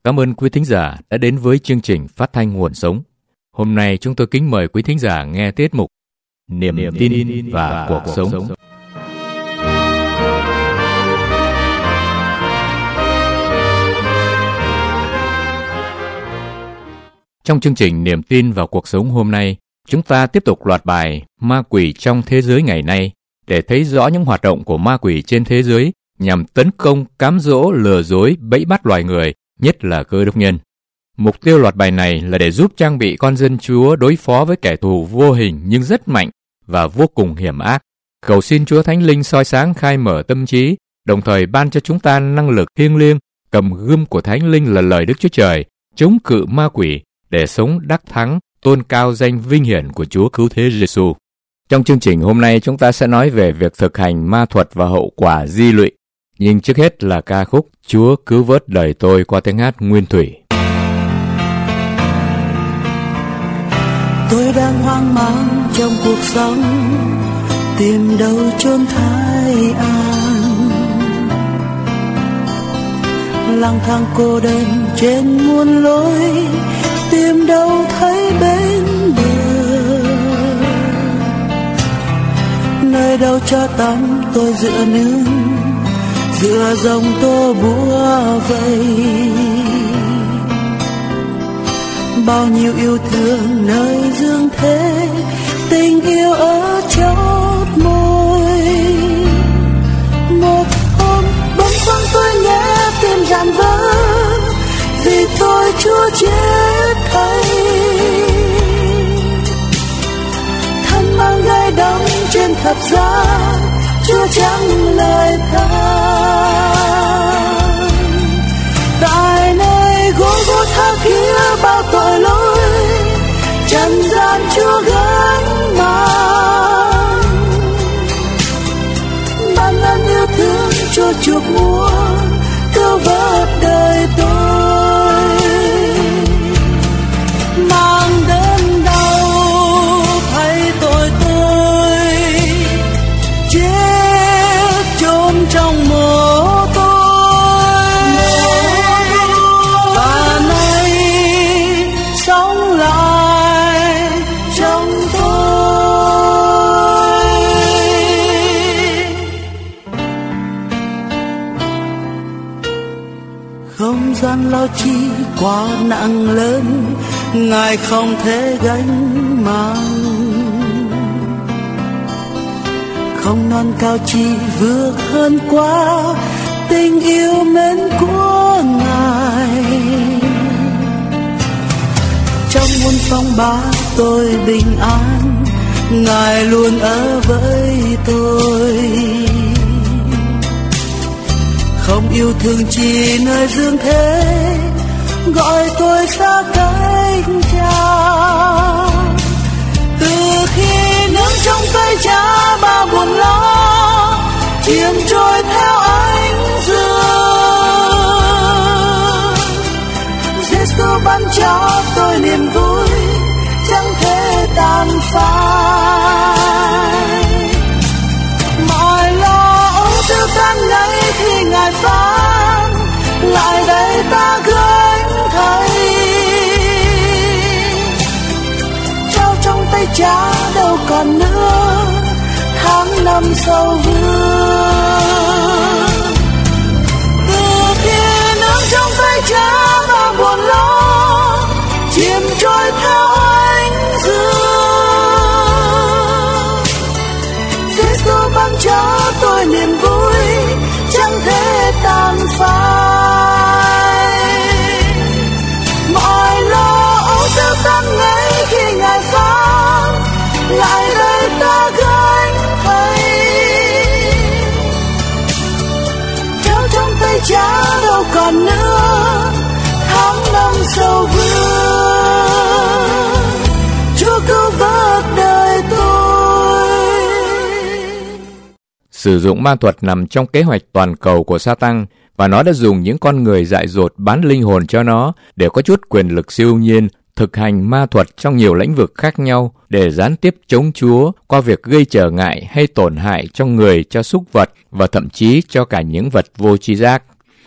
Cảm ơn quý thính giả đã đến với chương trình phát thanh Nguồn Sống. Hôm nay chúng tôi kính mời quý thính giả nghe tiết mục Niềm tin và cuộc sống. Trong chương trình Niềm tin và cuộc sống hôm nay, chúng ta tiếp tục loạt bài Ma quỷ trong thế giới ngày nay để thấy rõ những hoạt động của ma quỷ trên thế giới nhằm tấn công, cám dỗ, lừa dối, bẫy bắt loài người, nhất là Cơ đốc nhân. Mục tiêu loạt bài này là để giúp trang bị con dân Chúa đối phó với kẻ thù vô hình nhưng rất mạnh và vô cùng hiểm ác. Cầu xin Chúa Thánh Linh soi sáng khai mở tâm trí, đồng thời ban cho chúng ta năng lực thiêng liêng, cầm gươm của Thánh Linh là lời Đức Chúa Trời, chống cự ma quỷ để sống đắc thắng, tôn cao danh vinh hiển của Chúa Cứu Thế Giêsu. Trong chương trình hôm nay chúng ta sẽ nói về việc thực hành ma thuật và hậu quả di lụy. Nhưng trước hết là ca khúc Chúa Cứu Vớt Đời Tôi qua tiếng hát Nguyên Thủy. Tôi đang hoang mang trong cuộc sống, tìm đâu chốn thái an, lang thang cô đơn trên muôn lối, tìm đâu thấy bên bờ. Nơi đâu cho tắm tôi dựa nương, dựa dòng tô búa vây. Bao nhiêu yêu thương nơi dương thế, tình yêu ở chót môi. Một hôm bỗng khoang tôi nghe tim rạn vỡ, vì tôi Chúa chết thay. Thân mang gai đắng trên thập giá, Chúa chẳng lời than. Tại nơi Gô-gô-tha kia bao tội lỗi, trần gian Chúa gánh mang. Ban ơn yêu thương Chúa chuộc mua, cứu vớt đời tôi. Mang đến đau thay tội tôi, chết chôn trong mộ tôi, và nay sống lại trong tôi. Không gian lao chi quá nặng lớn, Ngài không thể gánh mang. Không non cao chi vượt hơn quá tình yêu mến của Ngài. Trong muôn phong ba tôi bình an, Ngài luôn ở với tôi. Không yêu thương chỉ nơi dương thế, gọi tôi xa cách Cha. Từ khi nương trong tay Cha bao buồn lo, chìm trôi theo ánh dương. Giêsu ban cho tôi niềm vui chẳng thể tàn phai. Mọi lo âu tiêu tan ngay khi Ngài phán, lại đây ta gánh thay. Trao trong tay Cha đâu còn nữa, tháng năm sâu vương. Từ khi nương trong tay Cha mà buồn lo, chìm trôi theo ánh dương. Giêsu ban cho tôi niềm vui chẳng thể tàn phai. Mọi lo âu tiêu tan ngay khi Ngài phán, lại đây ta gánh thay. Trao trong tay Cha đâu còn nữa, tháng năm sâu vương. Chúa cứu vớt đời tôi. Sử dụng ma thuật nằm trong kế hoạch toàn cầu của Sa-tăng, và nó đã dùng những con người dại dột bán linh hồn cho nó để có chút quyền lực siêu nhiên, thực hành ma thuật trong nhiều lĩnh vực khác nhau để gián tiếp chống Chúa qua việc gây trở ngại hay tổn hại cho người, cho súc vật và thậm chí cho cả những vật vô tri giác.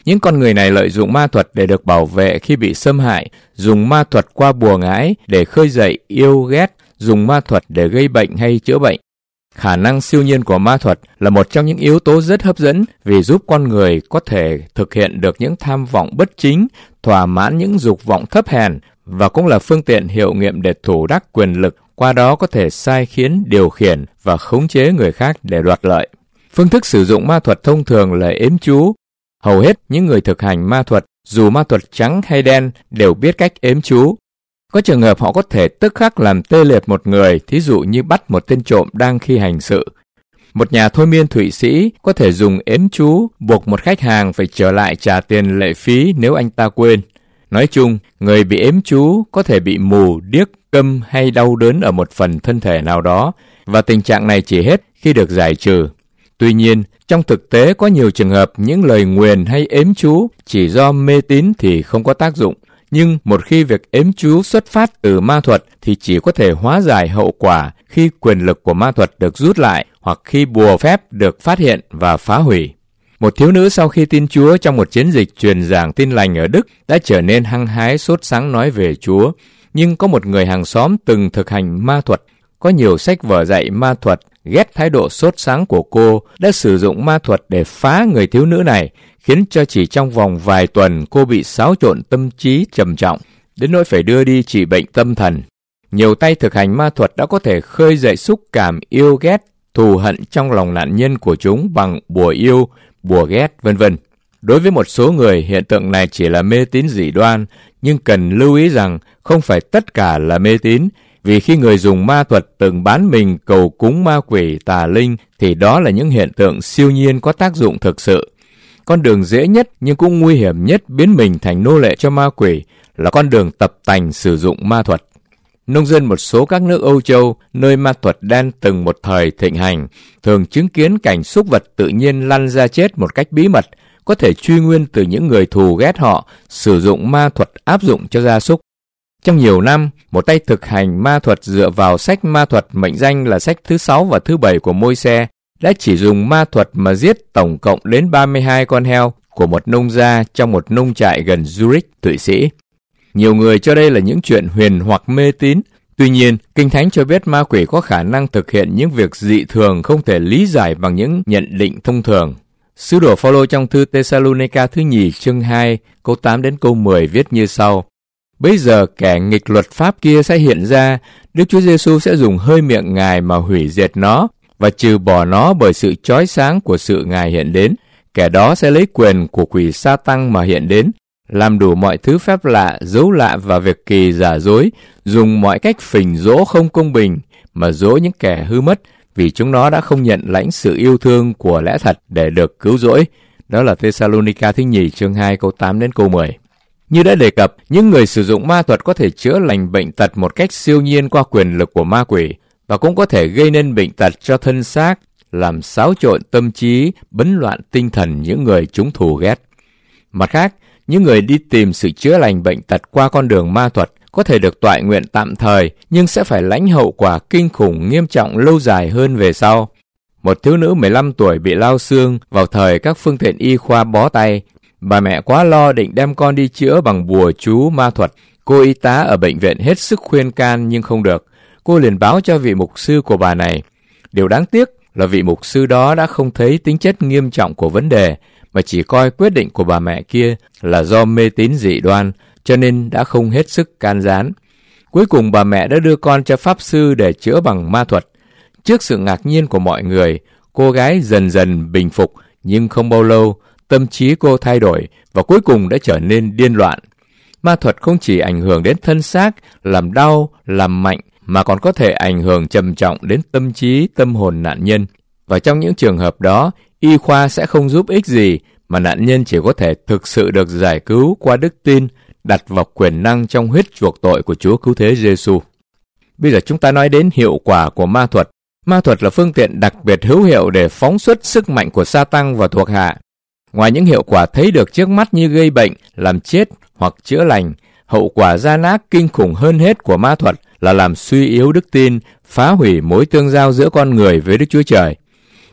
Những con người này lợi dụng ma thuật để được bảo vệ khi bị xâm hại, dùng ma thuật qua bùa ngải để khơi dậy yêu ghét, dùng ma thuật để gây bệnh hay chữa bệnh. Khả năng siêu nhiên của ma thuật là một trong những yếu tố rất hấp dẫn vì giúp con người có thể thực hiện được những tham vọng bất chính, thỏa mãn những dục vọng thấp hèn và cũng là phương tiện hiệu nghiệm để thủ đắc quyền lực, qua đó có thể sai khiến, điều khiển và khống chế người khác để đoạt lợi. Phương thức sử dụng ma thuật thông thường là ếm chú. Hầu hết những người thực hành ma thuật, dù ma thuật trắng hay đen, đều biết cách ếm chú. Có trường hợp họ có thể tức khắc làm tê liệt một người, thí dụ như bắt một tên trộm đang khi hành sự. Một nhà thôi miên Thụy Sĩ có thể dùng ếm chú buộc một khách hàng phải trở lại trả tiền lệ phí nếu anh ta quên. Nói chung, người bị ếm chú có thể bị mù, điếc, câm hay đau đớn ở một phần thân thể nào đó, và tình trạng này chỉ hết khi được giải trừ. Tuy nhiên, trong thực tế có nhiều trường hợp những lời nguyền hay ếm chú chỉ do mê tín thì không có tác dụng. Nhưng một khi việc ếm chú xuất phát từ ma thuật thì chỉ có thể hóa giải hậu quả khi quyền lực của ma thuật được rút lại hoặc khi bùa phép được phát hiện và phá hủy. Một thiếu nữ sau khi tin Chúa trong một chiến dịch truyền giảng tin lành ở Đức đã trở nên hăng hái sốt sắng nói về Chúa. Nhưng có một người hàng xóm từng thực hành ma thuật, có nhiều sách vở dạy ma thuật, ghét thái độ sốt sáng của cô, đã sử dụng ma thuật để phá người thiếu nữ này, khiến cho chỉ trong vòng vài tuần cô bị xáo trộn tâm trí trầm trọng, đến nỗi phải đưa đi trị bệnh tâm thần. Nhiều tay thực hành ma thuật đã có thể khơi dậy xúc cảm yêu ghét, thù hận trong lòng nạn nhân của chúng bằng bùa yêu, bùa ghét, vân vân. Đối với một số người, hiện tượng này chỉ là mê tín dị đoan, nhưng cần lưu ý rằng không phải tất cả là mê tín, vì khi người dùng ma thuật từng bán mình cầu cúng ma quỷ tà linh thì đó là những hiện tượng siêu nhiên có tác dụng thực sự. Con đường dễ nhất nhưng cũng nguy hiểm nhất biến mình thành nô lệ cho ma quỷ là con đường tập tành sử dụng ma thuật. Nông dân một số các nước Âu Châu, nơi ma thuật đen từng một thời thịnh hành, thường chứng kiến cảnh súc vật tự nhiên lăn ra chết một cách bí mật, có thể truy nguyên từ những người thù ghét họ, sử dụng ma thuật áp dụng cho gia súc. Trong nhiều năm, một tay thực hành ma thuật dựa vào sách ma thuật mệnh danh là sách thứ 6 và thứ 7 của Môi-se, đã chỉ dùng ma thuật mà giết tổng cộng đến 32 con heo của một nông gia trong một nông trại gần Zurich, Thụy Sĩ. Nhiều người cho đây là những chuyện huyền hoặc mê tín. Tuy nhiên, Kinh Thánh cho biết ma quỷ có khả năng thực hiện những việc dị thường không thể lý giải bằng những nhận định thông thường. Sứ đồ Phao-lô trong thư Tê-sa-lu-ni-ca thứ nhì chương 2, câu 8 đến câu 10 viết như sau: Bây giờ kẻ nghịch luật pháp kia sẽ hiện ra, Đức Chúa Giêsu sẽ dùng hơi miệng Ngài mà hủy diệt nó và trừ bỏ nó bởi sự chói sáng của sự Ngài hiện đến. Kẻ đó sẽ lấy quyền của quỷ Sa-tăng mà hiện đến, làm đủ mọi thứ phép lạ, dấu lạ và việc kỳ giả dối, dùng mọi cách phỉnh dỗ không công bình mà dỗ những kẻ hư mất, vì chúng nó đã không nhận lãnh sự yêu thương của lẽ thật để được cứu rỗi. Đó là Tê-sa-lu-ni-ca thứ nhì chương 2 câu 8 đến câu 10. Như đã đề cập, những người sử dụng ma thuật có thể chữa lành bệnh tật một cách siêu nhiên qua quyền lực của ma quỷ, và cũng có thể gây nên bệnh tật cho thân xác, làm xáo trộn tâm trí, bấn loạn tinh thần những người chúng thù ghét. Mặt khác, những người đi tìm sự chữa lành bệnh tật qua con đường ma thuật có thể được toại nguyện tạm thời, nhưng sẽ phải lãnh hậu quả kinh khủng nghiêm trọng lâu dài hơn về sau. Một thiếu nữ 15 tuổi bị lao xương vào thời các phương tiện y khoa bó tay. Bà mẹ quá lo định đem con đi chữa bằng bùa chú ma thuật. Cô y tá ở bệnh viện hết sức khuyên can nhưng không được. Cô liền báo cho vị mục sư của bà này. Điều đáng tiếc là vị mục sư đó đã không thấy tính chất nghiêm trọng của vấn đề, mà chỉ coi quyết định của bà mẹ kia là do mê tín dị đoan, cho nên đã không hết sức can gián. Cuối cùng bà mẹ đã đưa con cho pháp sư để chữa bằng ma thuật. Trước sự ngạc nhiên của mọi người, cô gái dần dần bình phục, nhưng không bao lâu, tâm trí cô thay đổi và cuối cùng đã trở nên điên loạn. Ma thuật không chỉ ảnh hưởng đến thân xác, làm đau, làm mạnh, mà còn có thể ảnh hưởng trầm trọng đến tâm trí, tâm hồn nạn nhân. Và trong những trường hợp đó, y khoa sẽ không giúp ích gì, mà nạn nhân chỉ có thể thực sự được giải cứu qua đức tin, đặt vào quyền năng trong huyết chuộc tội của Chúa Cứu Thế Giêsu. Bây giờ chúng ta nói đến hiệu quả của ma thuật. Ma thuật là phương tiện đặc biệt hữu hiệu để phóng xuất sức mạnh của Sa-tăng và thuộc hạ. Ngoài những hiệu quả thấy được trước mắt như gây bệnh, làm chết hoặc chữa lành, hậu quả gian ác kinh khủng hơn hết của ma thuật là làm suy yếu đức tin, phá hủy mối tương giao giữa con người với Đức Chúa Trời.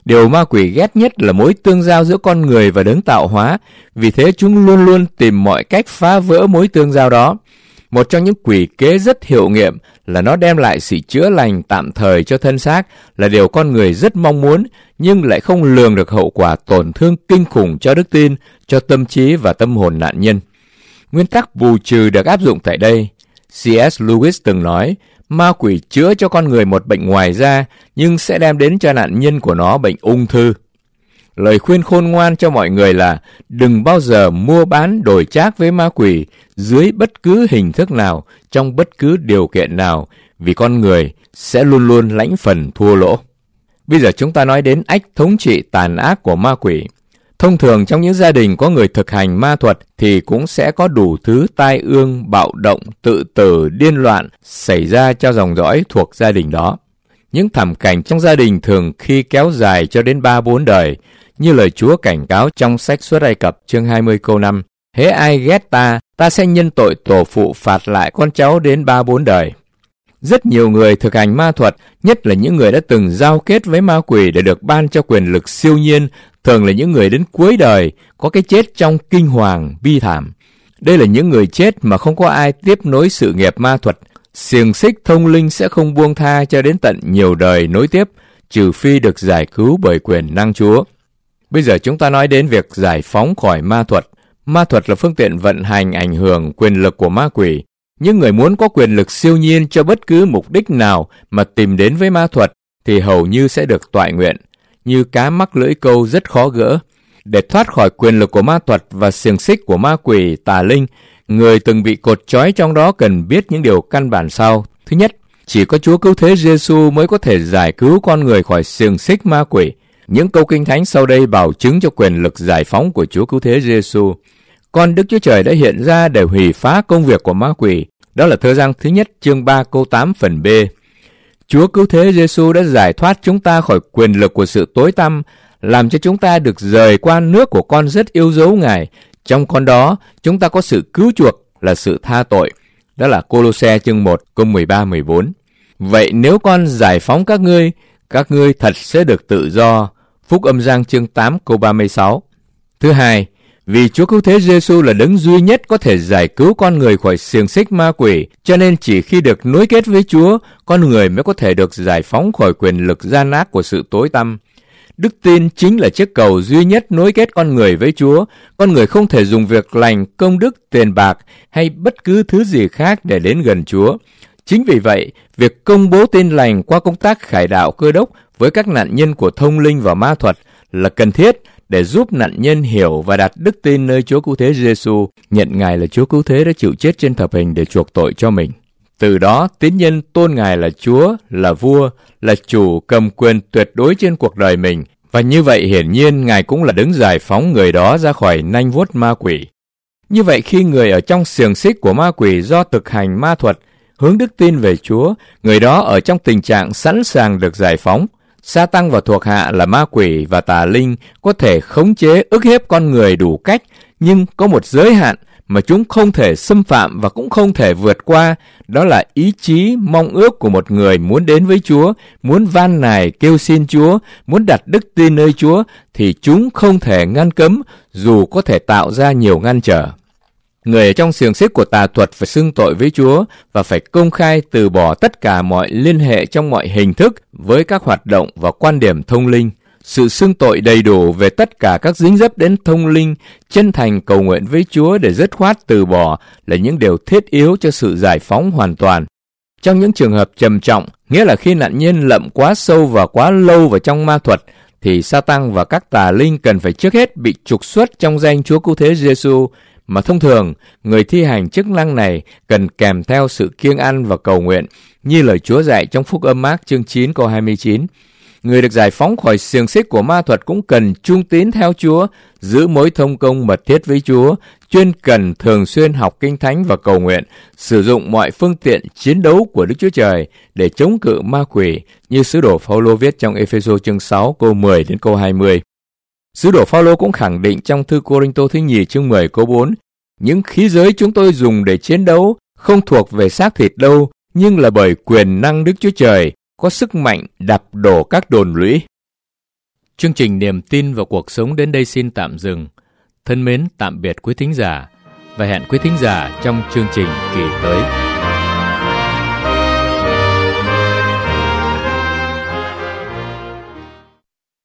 Điều ma quỷ ghét nhất là mối tương giao giữa con người và đấng tạo hóa, vì thế chúng luôn luôn tìm mọi cách phá vỡ mối tương giao đó. Một trong những quỷ kế rất hiệu nghiệm là nó đem lại sự chữa lành tạm thời cho thân xác, là điều con người rất mong muốn, nhưng lại không lường được hậu quả tổn thương kinh khủng cho đức tin, cho tâm trí và tâm hồn nạn nhân. Nguyên tắc bù trừ được áp dụng tại đây. C.S. Lewis từng nói, ma quỷ chữa cho con người một bệnh ngoài da, nhưng sẽ đem đến cho nạn nhân của nó bệnh ung thư. Lời khuyên khôn ngoan cho mọi người là đừng bao giờ mua bán đổi trác với ma quỷ dưới bất cứ hình thức nào, trong bất cứ điều kiện nào, vì con người sẽ luôn luôn lãnh phần thua lỗ. Bây giờ chúng ta nói đến ách thống trị tàn ác của ma quỷ. Thông thường trong những gia đình có người thực hành ma thuật thì cũng sẽ có đủ thứ tai ương, bạo động, tự tử, điên loạn xảy ra cho dòng dõi thuộc gia đình đó. Những thảm cảnh trong gia đình thường khi kéo dài cho đến 3-4 đời, như lời Chúa cảnh cáo trong sách Xuất Ai Cập chương 20 câu 5. Hễ ai ghét ta, ta sẽ nhân tội tổ phụ phạt lại con cháu đến 3-4 đời. Rất nhiều người thực hành ma thuật, nhất là những người đã từng giao kết với ma quỷ để được ban cho quyền lực siêu nhiên, thường là những người đến cuối đời, có cái chết trong kinh hoàng, bi thảm. Đây là những người chết mà không có ai tiếp nối sự nghiệp ma thuật. Xiềng xích thông linh sẽ không buông tha cho đến tận nhiều đời nối tiếp, trừ phi được giải cứu bởi quyền năng Chúa. Bây giờ chúng ta nói đến việc giải phóng khỏi ma thuật. Ma thuật là phương tiện vận hành ảnh hưởng quyền lực của ma quỷ. Những người muốn có quyền lực siêu nhiên cho bất cứ mục đích nào mà tìm đến với ma thuật thì hầu như sẽ được toại nguyện. Như cá mắc lưỡi câu rất khó gỡ. Để thoát khỏi quyền lực của ma thuật và xiềng xích của ma quỷ tà linh, người từng bị cột trói trong đó cần biết những điều căn bản sau. Thứ nhất, chỉ có Chúa Cứu Thế Giêsu mới có thể giải cứu con người khỏi xiềng xích ma quỷ. Những câu kinh thánh sau đây bảo chứng cho quyền lực giải phóng của Chúa Cứu Thế Giêsu. Con Đức Chúa Trời đã hiện ra để hủy phá công việc của ma quỷ. Đó là Thơ Giăng thứ nhất chương 3 câu 8 phần B. Chúa Cứu Thế Giêsu đã giải thoát chúng ta khỏi quyền lực của sự tối tăm, làm cho chúng ta được rời qua nước của con rất yêu dấu Ngài. Trong con đó, chúng ta có sự cứu chuộc là sự tha tội. Đó là Cô-lô-se chương 1 câu 13-14. Vậy nếu con giải phóng các ngươi thật sẽ được tự do. Phúc Âm Giăng chương 8 câu 36. Thứ hai, vì Chúa Cứu Thế Giêsu là đấng duy nhất có thể giải cứu con người khỏi xiềng xích ma quỷ, cho nên chỉ khi được nối kết với Chúa, con người mới có thể được giải phóng khỏi quyền lực gian ác của sự tối tăm. Đức tin chính là chiếc cầu duy nhất nối kết con người với Chúa. Con người không thể dùng việc lành, công đức, tiền bạc hay bất cứ thứ gì khác để đến gần Chúa. Chính vì vậy, việc công bố tin lành qua công tác khải đạo Cơ Đốc với các nạn nhân của thông linh và ma thuật là cần thiết để giúp nạn nhân hiểu và đặt đức tin nơi Chúa Cứu Thế Giêsu, nhận Ngài là Chúa Cứu Thế đã chịu chết trên thập hình để chuộc tội cho mình. Từ đó, tín nhân tôn Ngài là Chúa, là vua, là chủ cầm quyền tuyệt đối trên cuộc đời mình. Và như vậy hiển nhiên Ngài cũng là đấng giải phóng người đó ra khỏi nanh vuốt ma quỷ. Như vậy khi người ở trong xiềng xích của ma quỷ do thực hành ma thuật, hướng đức tin về Chúa, người đó ở trong tình trạng sẵn sàng được giải phóng. Sa-tăng và thuộc hạ là ma quỷ và tà linh có thể khống chế ức hiếp con người đủ cách, nhưng có một giới hạn mà chúng không thể xâm phạm và cũng không thể vượt qua, đó là ý chí, mong ước của một người muốn đến với Chúa, muốn van nài kêu xin Chúa, muốn đặt đức tin nơi Chúa, thì chúng không thể ngăn cấm, dù có thể tạo ra nhiều ngăn trở. Người ở trong xiềng xích của tà thuật phải xưng tội với Chúa và phải công khai từ bỏ tất cả mọi liên hệ trong mọi hình thức với các hoạt động và quan điểm thông linh. Sự xưng tội đầy đủ về tất cả các dính dấp đến thông linh, chân thành cầu nguyện với Chúa để dứt khoát từ bỏ là những điều thiết yếu cho sự giải phóng hoàn toàn. Trong những trường hợp trầm trọng, nghĩa là khi nạn nhân lậm quá sâu và quá lâu vào trong ma thuật, thì Sa-tăng và các tà linh cần phải trước hết bị trục xuất trong danh Chúa Cứu Thế Giêsu, mà thông thường người thi hành chức năng này cần kèm theo sự kiêng ăn và cầu nguyện, như lời Chúa dạy trong Phúc Âm Mác chương 9 câu 29. Người được giải phóng khỏi xiềng xích của ma thuật cũng cần trung tín theo Chúa, giữ mối thông công mật thiết với Chúa, chuyên cần thường xuyên học kinh thánh và cầu nguyện, sử dụng mọi phương tiện chiến đấu của Đức Chúa Trời để chống cự ma quỷ, như sứ đồ Phao-lô viết trong Ê-phê-sô chương 6 câu 10 đến câu 20. Sứ đồ Phao-lô cũng khẳng định trong thư Cô-rinh-tô thứ nhì chương 10 câu 4, những khí giới chúng tôi dùng để chiến đấu không thuộc về xác thịt đâu, nhưng là bởi quyền năng Đức Chúa Trời, có sức mạnh đập đổ các đồn lũy. Chương trình Niềm tin và cuộc sống đến đây xin tạm dừng. Thân mến tạm biệt quý thính giả và hẹn quý thính giả trong chương trình kỳ tới.